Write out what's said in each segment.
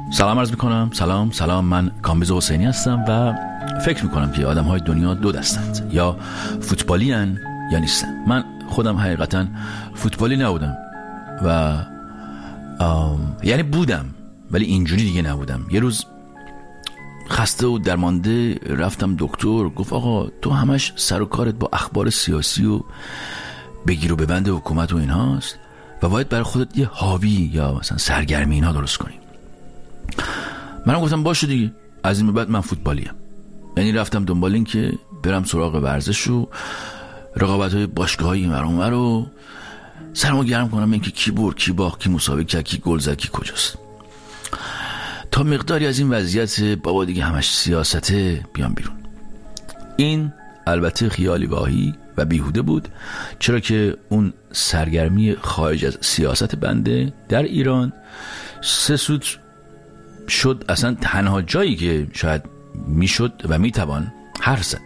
سلام عرض میکنم. سلام، من کامبیز حسینی هستم و فکر میکنم که آدم های دنیا دو دستند، یا فوتبالی هن یا نیستن. من خودم حقیقتا فوتبالی نبودم و یعنی بودم ولی اینجوری دیگه نبودم. یه روز خسته و درمانده رفتم دکتر، گفت آقا تو همش سر و کارت با اخبار سیاسی و بگیر و ببند حکومت و این هاست و باید برای خودت یه هابی یا مثلا سرگرمی اینا درست کنی. منم گفتم باشه دیگه، از این به بعد من فوتبالیم. یعنی رفتم دنبال این که برم سراغ ورزش و رقابت های باشگاه های این ور اون ور رو سرمو گرم کنم، این که کی برد کی باخت کی مساوی کرد کی گل زد کی کجاست. تا مقداری از این وضعیت بابا دیگه همش سیاسته بیام بیرون. این البته خیالی واهی و بیهوده بود، چرا که اون سرگرمی خارج از سیاست بنده در ایران 3 سود شد اصلا تنها جایی که شاید میشد و میتوان حرف زد.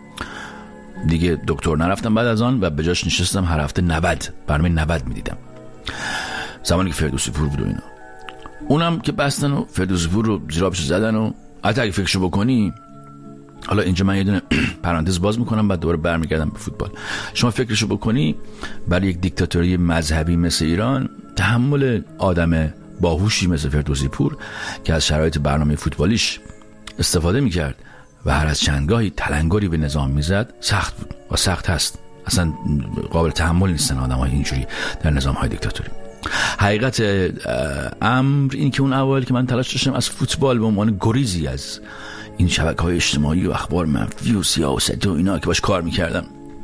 دیگه دکتر نرفتم بعد از آن و به جاش نشستم هر هفته 90 برنامه 90 میدیدم، زمانی که فردوسی پور بود و اینا. اونم که بستن و فردوسی پور رو زیرابش زدن و حتی اگه فکرشو بکنی، حالا اینجا من یه دونه پرانتز باز میکنم بعد دوباره برمیگردم به فوتبال. شما فکرشو بکنی برای یک دیکتاتوری مذهبی مثل ایران تحمل آدم باهوشی مثل فردوسی پور که از شرایط برنامه فوتبالیش استفاده میکرد و هر از چندگاهی تلنگری به نظام میزد سخت بود و سخت هست. اصلا قابل تحمل نیستن آدم های اینجوری در نظام های دیکتاتوری. حقیقت امر این که اون اول که من تلاش داشتم از فوتبال به عنوان گریزی از این شبکه‌های اجتماعی و اخبار منفی و سیاست و اینا که باش کار میکردم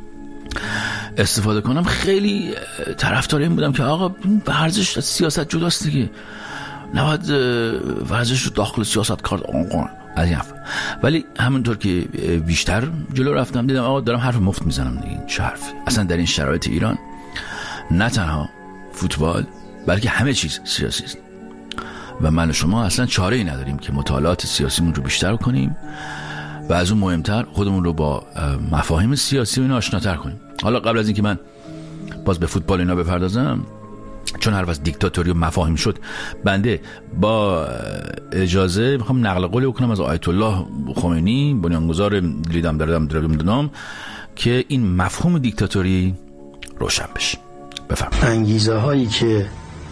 استفاده کنم، خیلی طرفدار این بودم که آقا ورزش از سیاست جداست دیگه، نباید ورزش رو داخل سیاست کار از این حرف. ولی همونطور که بیشتر جلو رفتم دیدم آقا دارم حرف مفت میزنم دیگه. چه حرفی؟ اصلا در این شرایط ایران نه تنها فوتبال بلکه همه چیز سیاسی است و من و شما اصلا چاره ای نداریم که مطالعات سیاسیمون رو بیشتر کنیم و از اون مهمتر خودمون رو با مفاهیم سیاسی و اینا آشناتر کنیم. حالا قبل از اینکه من باز به فوتبال اینا بپردازم، چون حرف از دیکتاتوری و مفاهیم شد، بنده با اجازه میخوام نقل قولی بکنم از آیت الله خمینی، بنیانگذار لیدم دردم، که این مفهوم دیکتاتوری روشن بشه. بفرمایید. انگیزه هایی که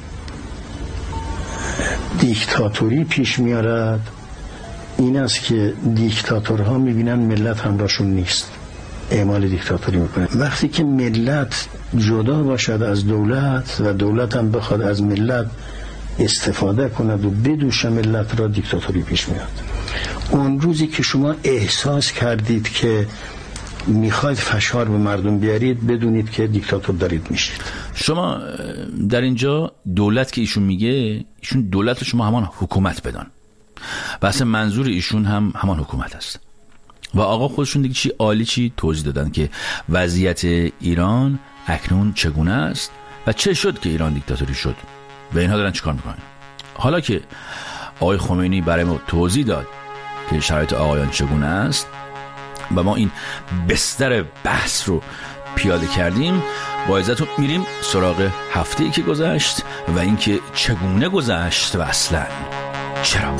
دیکتاتوری پیش میارد این است که دیکتاتورها میبینن ملت همراهشون نیست، اعمال دیکتاتوری میکنه. وقتی که ملت جدا باشد از دولت و دولت هم بخواد از ملت استفاده کند و بدوشه ملت را، دیکتاتوری پیش میاد. اون روزی که شما احساس کردید که میخواید فشار به مردم بیارید، بدونید که دیکتاتور دارید میشید. شما در اینجا دولت که ایشون میگه، ایشون دولت شما همان حکومت بدان و اصلا منظور ایشون هم همان حکومت است. و آقا خودشون دیگه چی عالی چی توضیح دادن که وضعیت ایران اکنون چگونه است و چه شد که ایران دیکتاتوری شد و اینها دارن چیکار میکنن. حالا که آقای خمینی برای ما توضیح داد که شرایط آقایان چگونه است و ما این بستر بحث رو پیاده کردیم، با عزتون میریم سراغ هفته‌ای که گذشت و اینکه چگونه گذشت و اصلا چرا.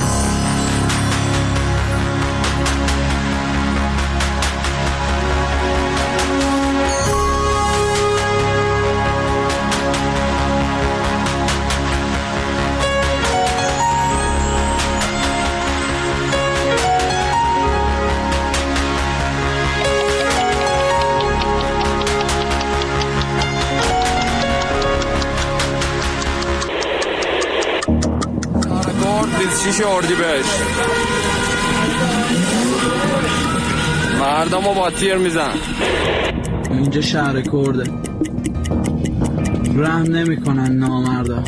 چی اردیبهشت مردم رو با تیر میزن. اینجا شهر کرده، رحم نمی کنن نامردا،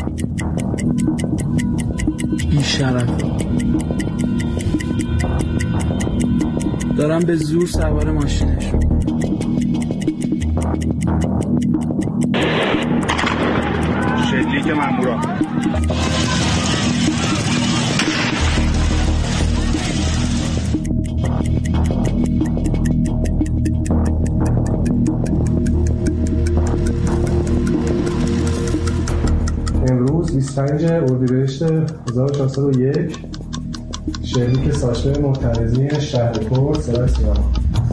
بی شرف دارم به زور سوار ماشینش رو. شلیک مامورا 25 اردیبهشت 1401 شلیک ساشه معترضین شهرپور سرای سیاه.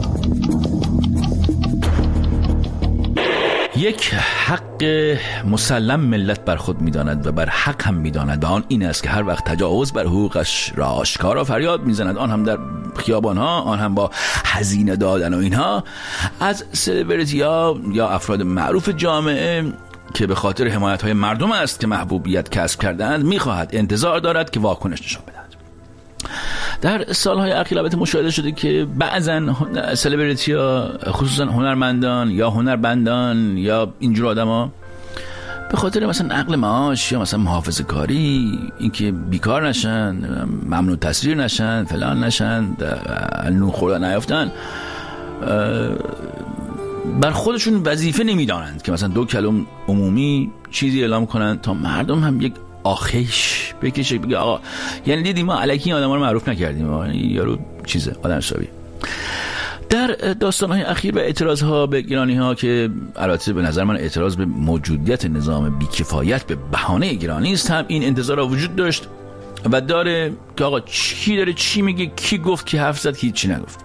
یک حق مسلم ملت بر خود می‌داند و بر حق هم می‌داند و آن این است که هر وقت تجاوز بر حقوقش را آشکارا فریاد می‌زند، آن هم در خیابان‌ها، آن هم با هزینه دادن و اینها، از سلبریتی‌ها یا افراد معروف جامعه که به خاطر حمایت‌های مردم است که محبوبیت کسب کردند می‌خواهد، انتظار دارد که واکنش نشان بدهد. در سالهای اخیر البته مشاهده شده که بعضن سلبریتی‌ها، خصوصا هنرمندان یا هنربندان یا اینجور آدم‌ها، به خاطر مثلا نقل معاش یا مثلا محافظه کاری، اینکه بیکار نشن، ممنوع تسریر نشن، فلان نشن، نون خوردن نیافتن، بر خودشون وظیفه نمیدانند که مثلا 2 کلام عمومی چیزی اعلام کنند تا مردم هم یک آخیش بکشه، بگه آقا یعنی دیدیم ما الکی این آدم رو معروف نکردیم، یارو چیزه آدم حسابی. در داستان‌های اخیر و اعتراض‌ها به گرانی‌ها که البته به نظر من اعتراض به موجودیت نظام بیکفایت به بهانه گرانی است، هم این انتظار وجود داشت و داره که آقا کی داره چی میگه، کی گفت، کی حرف زد، کی چی نگفت.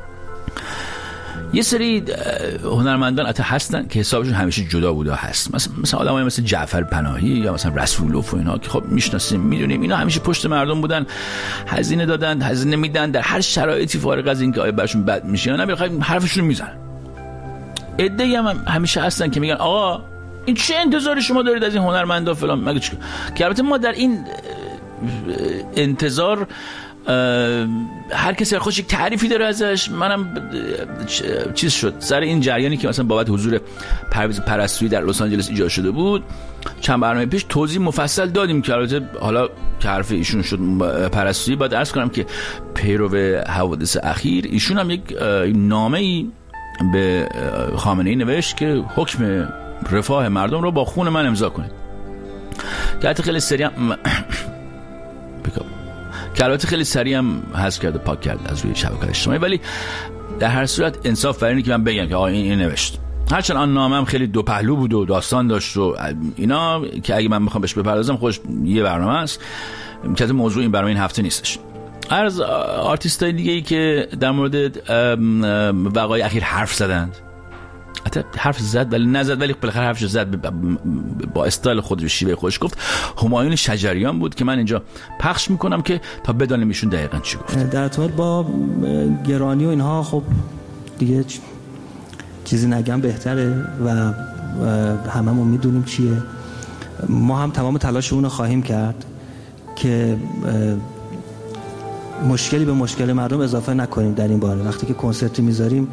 یه سری هنرمندان حتی هستن که حسابشون همیشه جدا بوده هست، مثلا آدمای مثل جعفر پناهی یا مثلا رسولوف و اینا که خب میشناسیم میدونیم اینا همیشه پشت مردم بودن، هزینه دادن، هزینه میدن در هر شرایطی، فارغ از اینکه آیا براشون بد میشه یا نه، بخاطر حرفشون میزنن. عده‌ای هم همیشه هستن که میگن آقا این چه انتظاری شما دارید از این هنرمندا فلان، مگه چیکار، که البته ما در این انتظار هر کسی خوش یک تعریفی داره ازش. منم چیز شد سر این جریانی که مثلا بابت حضور پرویز پرستویی در لس آنجلس ایجاد شده بود، چند برنامه پیش توضیح مفصل دادیم که البته حالا که حرف ایشون شد پرستویی، باید عرض کنم که پیرو حوادث اخیر ایشون هم یک نامه‌ای به خامنه‌ای نوشت که حکم رفاه مردم رو با خون من امضا کنید، که البته خیلی سریع که البته خیلی سریع هم حذف کرد و پاک کرد از روی شبکه‌های اجتماعی. ولی در هر صورت انصاف بر اینه که من بگم که آقا این نوشت، هرچند آن نامه هم خیلی دو پهلو بود و داستان داشت و اینا که اگه من بخوام بهش بپردازم خودش یه برنامه است که موضوع این برنامه این هفته نیستش. از آرتیستای دیگه‌ای که در مورد وقایع اخیر حرف زدند، حتی حرف زد ولی نزد، ولی بالاخره حرفش زد، با استایل خودش و شیوه خودش گفت، همایون شجریان بود که من اینجا پخش میکنم که تا بدانیم ایشون دقیقاً چی گفت. در ارتباط با گرانی و اینها خب دیگه چیزی نگم بهتره و هممون میدونیم چیه. ما هم تمام تلاشمون رو خواهیم کرد که مشکلی به مشکل مردم اضافه نکنیم در این باره. وقتی که کنسرتی میذاریم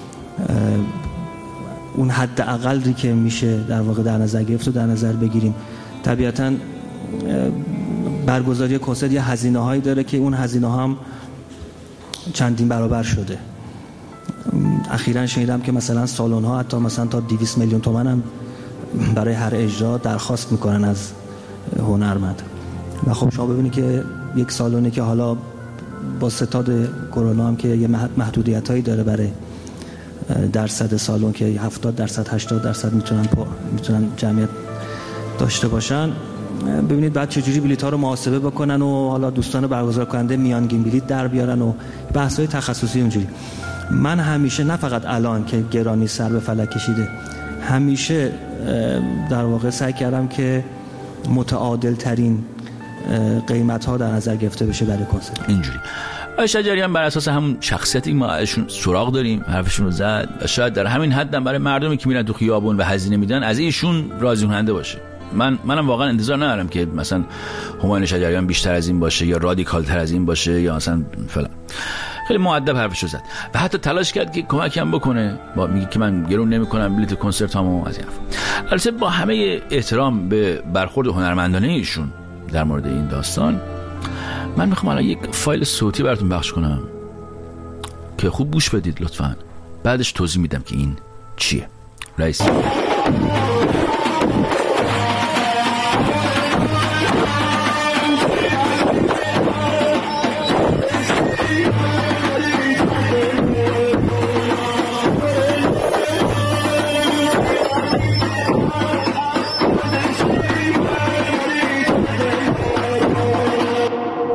اون حد اقلی که میشه در واقع در نظر گرفت و در نظر بگیریم. طبیعتاً برگزاری کنسرت یه هزینه هایی داره که اون هزینه ها هم چندین برابر شده. اخیراً شنیدم که مثلا سالن ها حتی مثلا تا 200 میلیون تومان هم برای هر اجرا درخواست میکنن از هنرمند. و خب شما ببینید که یک سالونی که حالا با ستاد کرونا هم که یه محدودیت هایی داره برای درصد سالن که 70% 80% میتونن جمعیت داشته باشن، ببینید بعد چجوری بلیط ها رو محاسبه بکنن و حالا دوستان برگزار کننده میانگین بلیط در بیارن و بحث های تخصصی اونجوری. من همیشه نه فقط الان که گرانی سر به فلک کشیده، همیشه در واقع سعی کردم که متعادل ترین قیمت ها در نظر گرفته بشه برای کنسرت. اینجوری شجریان بر اساس همون شخصیتی ما ازشون سراغ داریم، حرفشون رو زد و شاید در همین حد هم برای مردمی که میرن تو خیابون و هزینه میدن از ایشون راضی کننده باشه. منم واقعا انتظار ندارم که مثلا همایون شجریان بیشتر از این باشه یا رادیکال تر از این باشه یا مثلا فلان. خیلی مؤدب حرفشو زد و حتی تلاش کرد که کمکم بکنه، با میگه که من گرون نمیکنم بلیط کنسرتامو از این حرف. البته با همه احترام به برخورد هنرمندانه ایشون در مورد این داستان، من میخوام الان یک فایل صوتی براتون پخش کنم که خوب گوش بدید لطفاً، بعدش توضیح میدم که این چیه. رئیس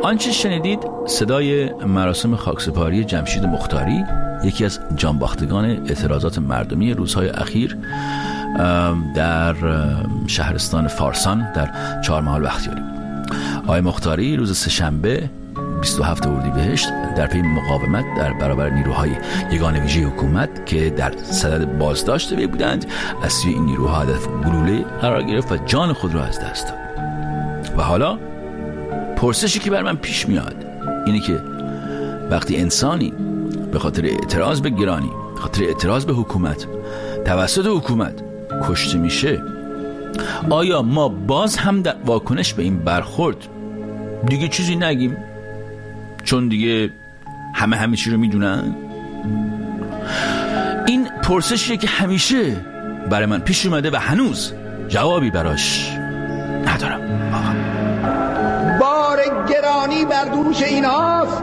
آنچه شنیدید صدای مراسم خاکسپاری جمشید مختاری، یکی از جانباختگان اعتراضات مردمی روزهای اخیر در شهرستان فارسان در چهارمحال بختیاری. آقای مختاری روز سه‌شنبه 27 اردیبهشت در پی مقاومت در برابر نیروهای یگان ویژه حکومت که در صدد بازداشت وی بودند، از سوی این نیروها هدف گلوله قرار گرفت و جان خود را از دست داد. و حالا پرسشی که بر من پیش میاد اینه که وقتی انسانی به خاطر اعتراض به گرانی، به خاطر اعتراض به حکومت توسط حکومت کشته میشه، آیا ما باز هم در واکنش به این برخورد دیگه چیزی نگیم چون دیگه همه چی رو میدونن؟ این پرسشیه که همیشه برای من پیش اومده و هنوز جوابی براش ندارم. بار گرانی بر دوش این هاست.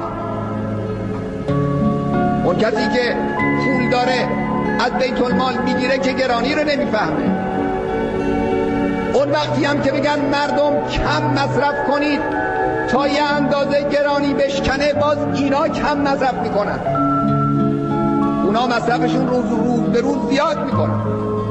اون کسی که پول داره از بیت المال میگیره که گرانی رو نمیفهمه. اون وقتی هم که بگن مردم کم مصرف کنید تا یه اندازه گرانی بشکنه، باز اینا کم مصرف میکنن. اونا مصرفشون روز به روز زیاد میکنن.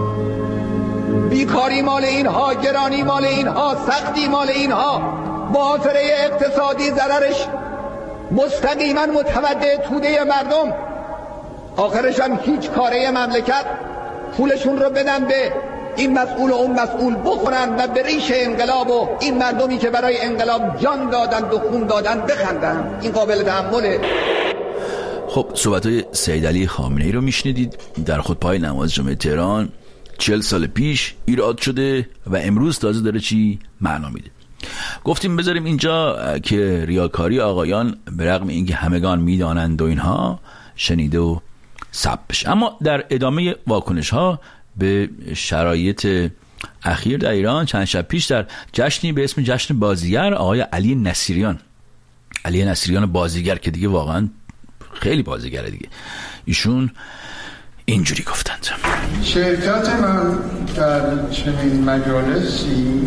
بیکاری مال اینها، گرانی مال اینها، سختی مال اینها، محاصره اقتصادی ضررش مستقیما متوجه توده مردم. آخرش هم هیچ کاره مملکت پولشون رو بدن به این مسئول و اون مسئول بخورن و به ریش انقلاب و این مردمی که برای انقلاب جان دادن و خون دادن بخندن. این قابل تحمله؟ خب صحبت‌های سید علی خامنه‌ای رو میشنیدید در خطبه‌های نماز جمعه تهران. 40 سال پیش ایراد شده و امروز تازه داره چی معنا میده. گفتیم بذاریم اینجا که ریاکاری آقایان به رغم اینکه همگان میدانند و اینها شنیده و ثبت بشه. اما در ادامه واکنش ها به شرایط اخیر در ایران، چند شب پیش در جشنی به اسم جشن بازیگر، آقای علی نصیریان بازیگر که دیگه واقعا خیلی بازیگره دیگه، ایشون اینجوری گفتند: شرکت من در چنین مجالسی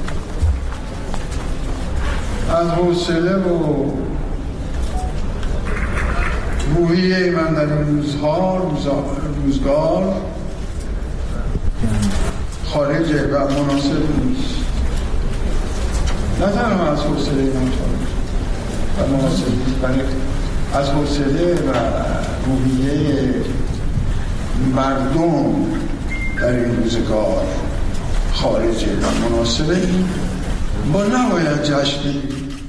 از حوصله و روحیه من در این روزگار خارجه و مناسب نیست. نه تنها از حوصله من خارج و مناسب نیست، بلکه از حوصله و روحیه مردم در این روزگار خارجه و مناسبه. با نباید جشنی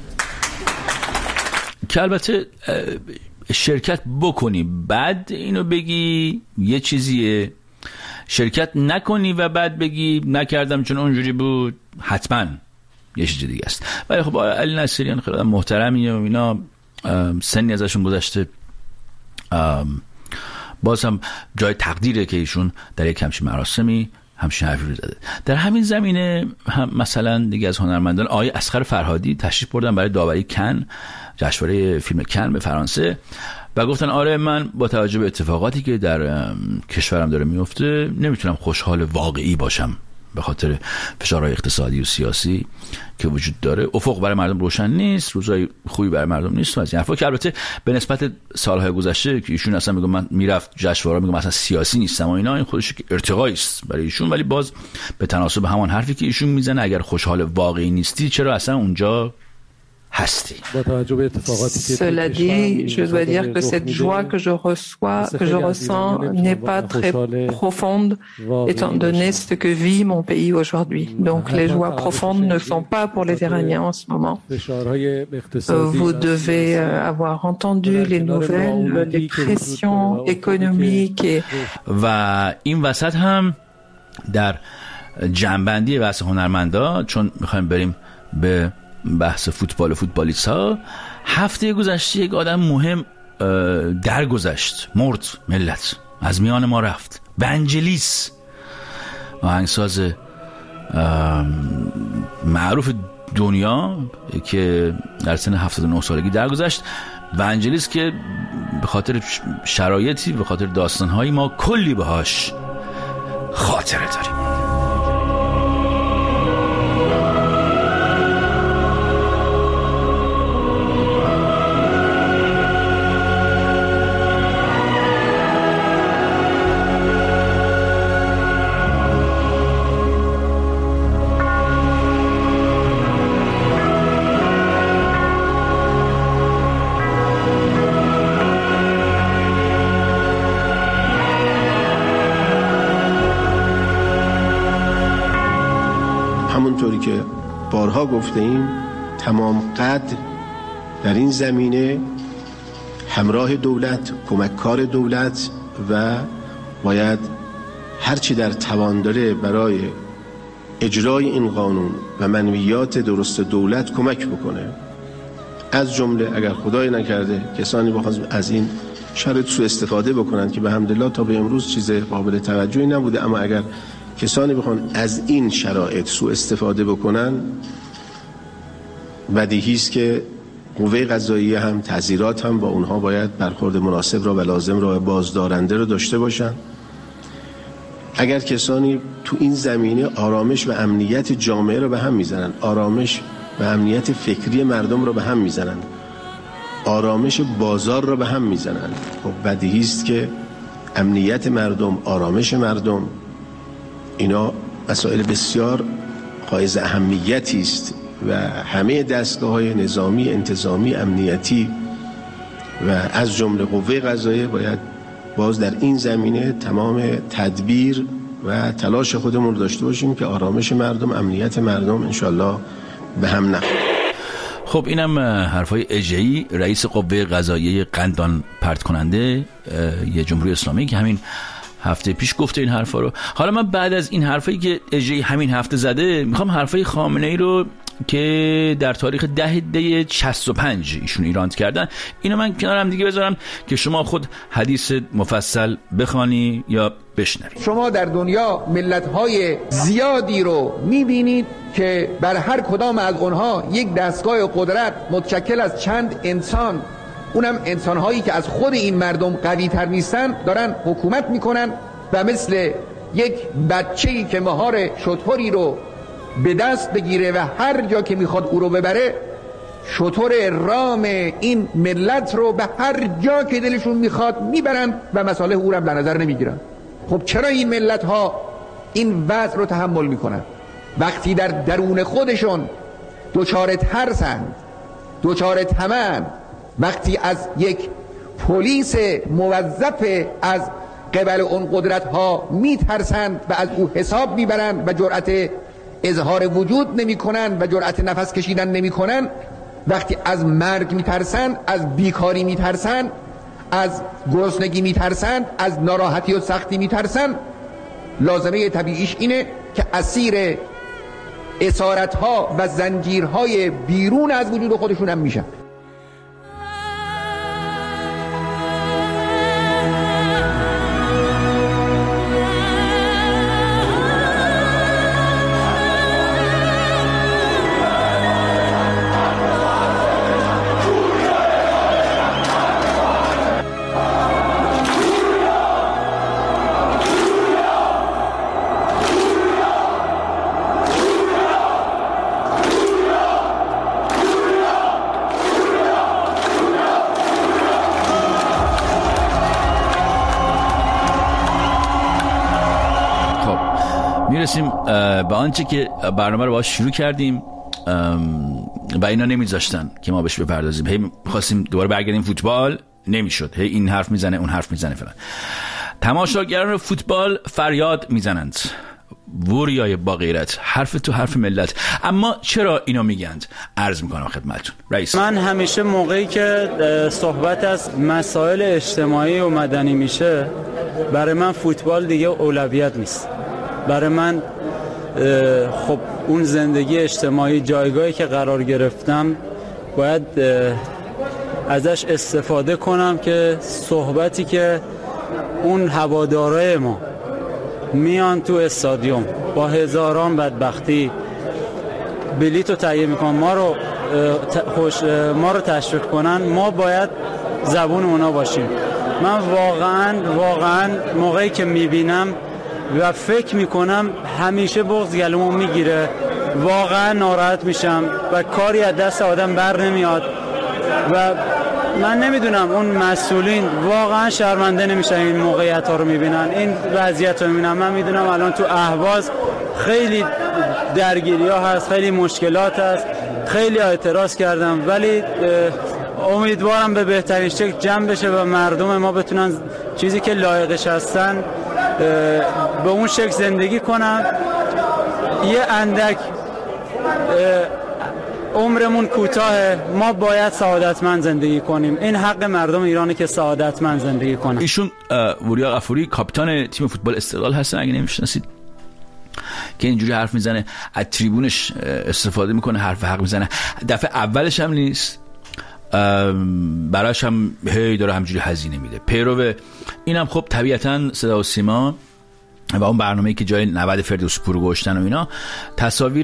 که البته شرکت بکنی بعد اینو بگی یه چیزیه، شرکت نکنی و بعد بگی نکردم چون اونجوری بود حتما یه چیز دیگه است. ولی خب علی نصیریان خیلی محترمیه و اینا، سنی ازشون گذشته، باز هم جای تقدیره که ایشون در یک همچین مراسمی همچین حرفی رو زده. در همین زمینه هم مثلا دیگه از هنرمندان آقای اصغر فرهادی تشریف بردن برای داوری کن، جشنواره فیلم کن به فرانسه، و گفتن آره من با توجه به اتفاقاتی که در کشورم داره میفته نمیتونم خوشحال واقعی باشم به خاطر فشارهای اقتصادی و سیاسی که وجود داره. افق برای مردم روشن نیست، روزای خوبی برای مردم نیست و از این حرفا که البته به نسبت سالهای گذشته که ایشون اصلا میگه من میرفت جشنواره میگم اصلا سیاسی نیستم و اینا، این خودش که ارتقایی است برای ایشون. ولی باز به تناسب همان حرفی که ایشون میزنه، اگر خوشحال واقعی نیستی چرا اصلا اونجا هستی؟ Cela dit, je dois dire que cette joie que je ressens n'est pas très profonde étant donné ce que vit mon pays aujourd'hui. Donc les joies profondes ne sont pas pour les Iraniens en ce moment. Vous devez avoir entendu les nouvelles, les pressions économiques et... و این وسط هم در جنبندی بحث هنرمندا، چون میخوایم بریم به بحث فوتبال و فوتبالیست ها، هفته گذشته یک آدم مهم درگذشت، مرد، ملت از میان ما رفت. ونجلیس، آهنگساز معروف دنیا که در سن 79 سالگی درگذشت. ونجلیس که به خاطر شرایطی، به خاطر داستانهایی ما کلی باهاش خاطره داریم. بارها گفته ایم تمام قد در این زمینه همراه دولت، کمککار دولت و باید هرچی در توان داره برای اجرای این قانون و منویات درست دولت کمک بکنه. از جمله اگر خدای نکرده کسانی بخواد از این شرط سوء استفاده بکنن که به حمدالله تا به امروز چیز قابل توجهی نبوده، اما اگر کسانی بخوان از این شرایط سوء استفاده بکنن، بدیهی است که قوه قضاییه هم تعزیرات هم با اونها باید برخورد مناسب را و لازم را و بازدارنده را داشته باشن. اگر کسانی تو این زمینه آرامش و امنیت جامعه را به هم میزنن، آرامش و امنیت فکری مردم را به هم میزنن، آرامش بازار را به هم میزنن، خب بدیهی است که امنیت مردم، آرامش مردم، اینا مسائل بسیار حائز اهمیتی است و همه دستگاه‌های نظامی، انتظامی، امنیتی و از جمله قوه قضاییه باید باز در این زمینه تمام تدبیر و تلاش خودمون رو داشته باشیم که آرامش مردم، امنیت مردم انشالله به هم نخوره. خب اینم حرفای اجهی رئیس قوه قضاییه قندان پرت کننده یه جمهوری اسلامی که همین هفته پیش گفته این حرفا رو. حالا من بعد از این حرفایی که اجهی همین هفته زده میخوام حرفای خامنه‌ای رو که در تاریخ 10 دی 65 ایشون ایران کردن اینو من کنارم دیگه بذارم که شما خود حدیث مفصل بخوانی یا بشنوید. شما در دنیا ملت‌های زیادی رو می‌بینید که بر هر کدام از اونها یک دستگاه قدرت متشکل از چند انسان، اونم انسان‌هایی که از خود این مردم قوی‌تر نیستن، دارن حکومت می‌کنن و مثل یک بچه‌ای که مهار شتری رو به دست بگیره و هر جا که میخواد او رو ببره، شتر رام این ملت رو به هر جا که دلشون میخواد میبرن و مصالح او رو در نظر نمیگیرن. خب چرا این ملت ها این وضع رو تحمل میکنن؟ وقتی در درون خودشون دوچار ترسند، دوچار طمع، وقتی از یک پلیس موظف از قبل اون قدرت ها میترسند و از او حساب میبرند و جرأت اظهار وجود نمی کنن و جرأت نفس کشیدن نمی کنن، وقتی از مرگ می ترسن، از بیکاری می ترسن، از گرسنگی می ترسن، از ناراحتی و سختی می ترسن، لازمه طبیعیش اینه که اسیر اسارت ها و زنجیرهای بیرون از وجود خودشون هم میشن. میرسیم به آنچه که برنامه رو باهاش شروع کردیم و اینا نمیذاشتن که ما بهش بپردازیم. هی می‌خواستیم دوباره برگردیم فوتبال، نمیشد. هی این حرف میزنه، اون حرف میزنه فلان. تماشاگران فوتبال فریاد میزنند وریای با غیرت، حرف تو حرف ملت. اما چرا اینو میگند؟ عرض میکنم خدمتتون. رئیس، من همیشه موقعی که صحبت از مسائل اجتماعی و مدنی میشه، برای من فوتبال دیگه اولویت نیست. برای من خب اون زندگی اجتماعی، جایگاهی که قرار گرفتم، باید ازش استفاده کنم که صحبتی که اون هوادارای ما میان تو استادیوم با هزاران بدبختی بلیط رو تهیه میکنن، ما رو تشویق کنن، ما باید زبون اونا باشیم. من واقعا موقعی که میبینم و فکر میکنم همیشه بغض گلومو میگیره، واقعا ناراحت میشم و کاری از دست آدم بر نمیاد و من نمیدونم اون مسئولین واقعا شرمنده نمیشن این موقعیت ها رو میبینن، این وضعیت رو میبینن. من میدونم الان تو اهواز خیلی درگیری ها هست، خیلی مشکلات هست، خیلی اعتراض کردم، ولی امیدوارم به بهترین شکل جمع بشه و مردم ما بتونن چیزی که لایقش هستن به اون شکل زندگی کنن. یه اندک عمرمون کوتاهه، ما باید سعادتمند زندگی کنیم. این حق مردم ایرانه که سعادتمند زندگی کنن. ایشون وریا غفوری کاپیتان تیم فوتبال استقلال هستن، اگه نمیشناسید، که اینجوری حرف میزنه، از تریبونش استفاده میکنه، حرف حق میزنه. دفعه اولش هم نیست، براش هم هی داره همجوری هزینه میده. پیرو اینم خب طبیعتاً صدا و سیما و اون برنامه‌ای که جای 90 فردوسی پور گذاشتن و اینا، تصاویر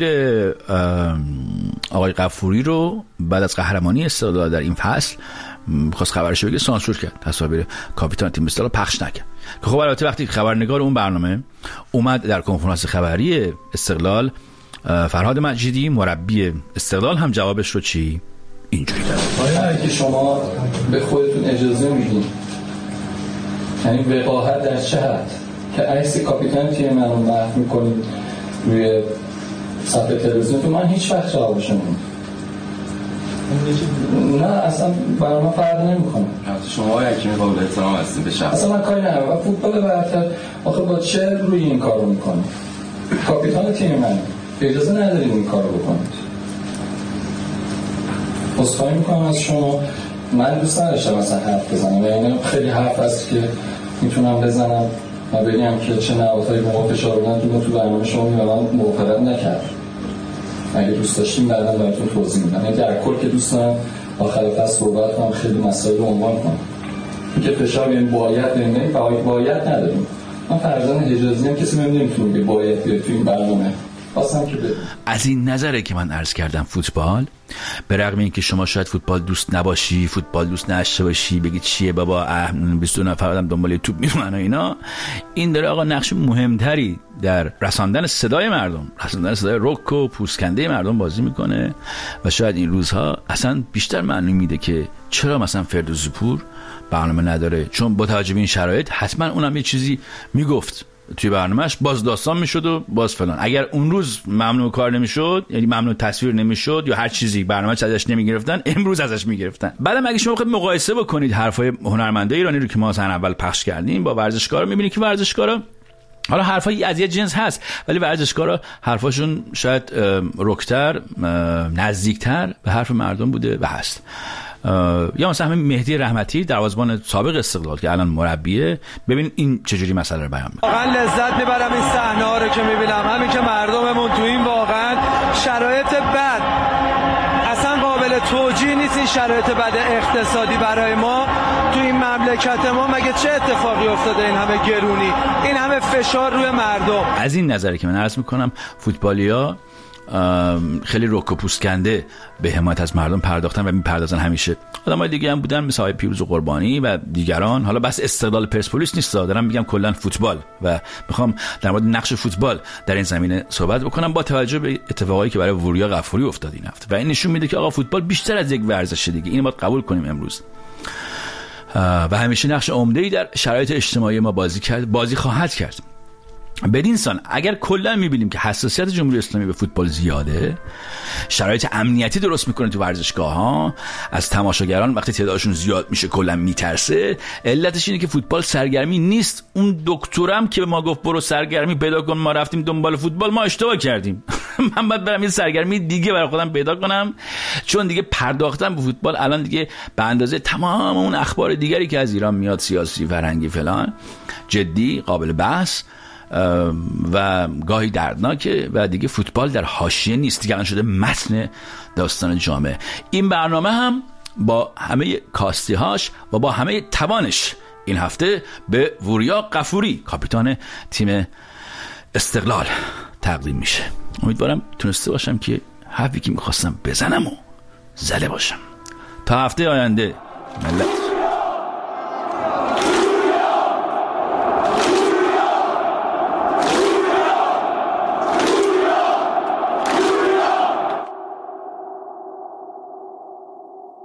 آقای غفوری رو بعد از قهرمانی استقلال در این فصل خواست خبرش بگه، سانسور کرد، تصاویر کاپیتان تیم استقلال پخش نکرد. که خب البته وقتی خبرنگار اون برنامه اومد در کنفرانس خبری استقلال، فرهاد مجیدی مربی استقلال هم جوابش رو چی اینجوری داد: آیا اگه شما به خودتون اجازه میدین، یعنی وقاحت در چه حد که عکس کاپیتان تیم من رو محو میکنید روی صفحه تلویزیون، تو من هیچ وقت جوابش نمیدم. نه اصلا برای من فرق نمیکنه. شما حکیمی قابل احترام هستید به شخص، اصلا من کاری ندارم. فوتبال برتر آخه با چه روی این کارو میکنه؟ کاپیتان تیم من، اجازه ندارید این کارو بکنید. عذرخواهی میکنم از شما، من دوست نداشتم مثلا حرف بزنم و یعنی خیلی حرف هست که میتونم بزنم و بگم که چه نهادهایی به ما فشار بدن تو برنامه شما می‌رم موافقت نکرد. اگه دوست داشتیم بعدا براتون توضیح میدم. یعنی در کل که دوست دارم آخر فصل صحبت کنم، خیلی مسائل رو عنوان کنم که فشار یعنی باید نمیدونیم، باید نداریم. من فرزند حجازی هم کسی نمیتونه بگه باید بیاد تو این برنامه. از این نظره که من عرض کردم فوتبال، به رغم اینکه شما شاید فوتبال دوست نباشی، فوتبال دوست نشه باشی، بگید چیه بابا 22 نفر آدم دنبال توپ میمونن و اینا، این داره آقا نقش مهمتری در رساندن صدای مردم، رساندن صدای رک و پوسکنده مردم بازی میکنه. و شاید این روزها اصلا بیشتر معنی میده که چرا مثلا فردوسی پور برنامه نداره، چون با توجه به این شرایط حتما اونم یه چیزی میگفت توی برنامهش، باز داستان میشد و باز فلان. اگر اون روز ممنوع کار نمیشد، یعنی ممنوع تصویر نمیشد یا هر چیزی، برنامه‌اش ازش نمیگرفتن، امروز ازش میگرفتن. بعدم اگه شما بخواید مقایسه بکنید حرفای هنرمندای ایرانی رو که ما مثلا اول پخش کردیم با ورزشکارا، میبینید که ورزشکارا حالا حرفای از یه جنس هست، ولی ورزشکارا حرفاشون شاید رکتر، نزدیکتر به حرف مردم بوده و هست. یا مثلا همین مهدی رحمتی دروازه‌بان سابق استقلال که الان مربیه، ببین این چجوری مسئله رو بیان می‌کنه. واقعا لذت میبرم این صحنه‌ها رو که میبینم، همین که مردممون تو این واقعا شرایط بد، اصلا قابل توجیه نیست این شرایط بد اقتصادی برای ما تو این مملکت ما. مگه چه اتفاقی افتاده این همه گرونی، این همه فشار روی مردم؟ از این نظری که من عرض میکنم فوتبالیا خیلی رک و پوستکنده به حمایت از مردم پرداختن و میپردازن. همیشه آدمای دیگه هم بودن مثل آقای پیروز و قربانی و دیگران، حالا بس استقلال پرسپولیس نیست، دارم میگم کلا فوتبال و میخوام در مورد نقش فوتبال در این زمینه صحبت بکنم با توجه به اتفاقایی که برای وریا غفوری افتاد این هفته. و این نشون میده که آقا فوتبال بیشتر از یک ورزشه دیگه، اینو باید قبول کنیم امروز. و همیشه نقش عمده‌ای در شرایط اجتماعی ما بازی خواهد کرد. بدین سان اگر کلا میبینیم که حساسیت جمهوری اسلامی به فوتبال زیاده، شرایط امنیتی درست میکنه تو ورزشگاه‌ها، از تماشاگران وقتی تعدادشون زیاد میشه کلا میترسه، علتش اینه که فوتبال سرگرمی نیست. اون دکترم که به ما گفت برو سرگرمی پیدا کن، ما رفتیم دنبال فوتبال، ما اشتباه کردیم. من باید برم یه سرگرمی دیگه برای خودم پیدا کنم، چون دیگه پرداختن به فوتبال الان دیگه به اندازه تمام اون اخبار دیگری که از ایران میاد، سیاسی، فرهنگی فلان، جدی، قابل بحث و گاهی دردناکه و دیگه فوتبال در حاشیه نیست دیگه، الان شده متن داستان جامعه. این برنامه هم با همه کاستی‌هاش و با همه توانش این هفته به وریا غفوری کاپیتان تیم استقلال تقدیم میشه. امیدوارم تونسته باشم که حرفی که میخواستم بزنم و زده باشم. تا هفته آینده ملت.